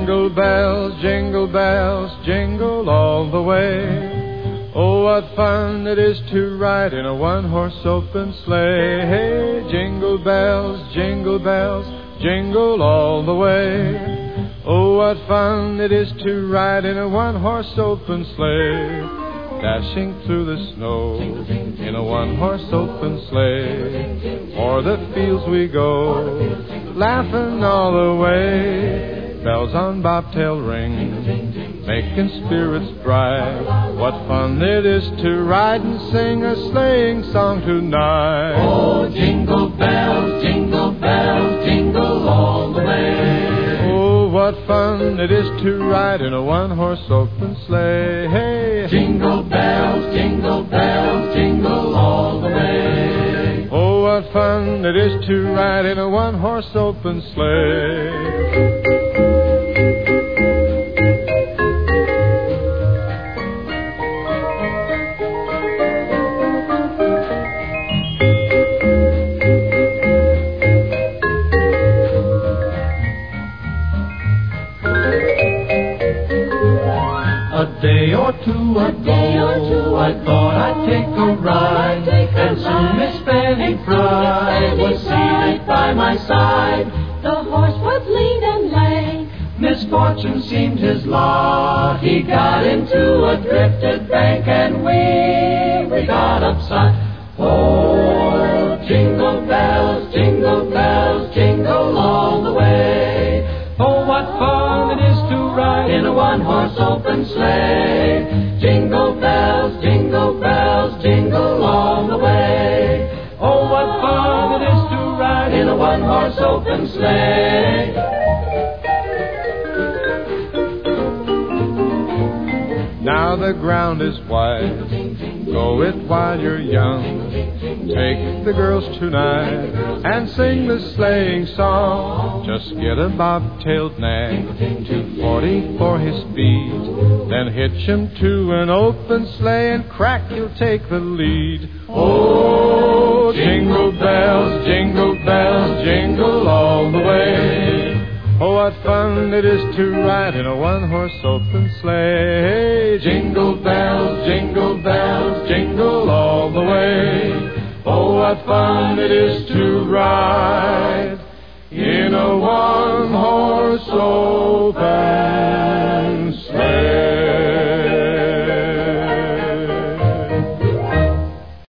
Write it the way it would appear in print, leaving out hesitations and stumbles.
jingle bells, jingle all the way. Oh, what fun it is to ride in a one-horse open sleigh. Hey, jingle bells, jingle all the way. Oh, what fun it is to ride in a one-horse open sleigh. Dashing through the snow in a one-horse open sleigh. O'er the fields we go, laughing all the way. Bells on bobtail ring, making spirits bright. What fun it is to ride and sing a sleighing song tonight. Oh, jingle bells, jingle all the way. Oh, what fun it is to ride in a one-horse open sleigh. Hey, jingle bells, jingle all the way. Oh, what fun it is to ride in a one-horse open sleigh. A day or two ago, I thought I'd take a ride, and soon Miss Fanny Fry was seated by my side. The horse was lean and lame. Misfortune seemed his lot. He got into a drifted bank, and we got upside. Oh, jingle bells, jingle all the way. Oh, what fun it is to ride in a one-horse open sleigh. Jingle bells, jingle all the way. Oh, what fun it is to ride in a one-horse open sleigh. Now the ground is wide, go it while you're young. Take the girls tonight and sing the sleighing song. Just get a bobtailed nag, 240 for his speed. Then hitch him to an open sleigh and crack, you'll take the lead. Oh, jingle bells, jingle all the way. Oh, what fun it is to ride in a one-horse open sleigh. Jingle bells, jingle all the way. Oh, what fun it is to ride in a one-horse open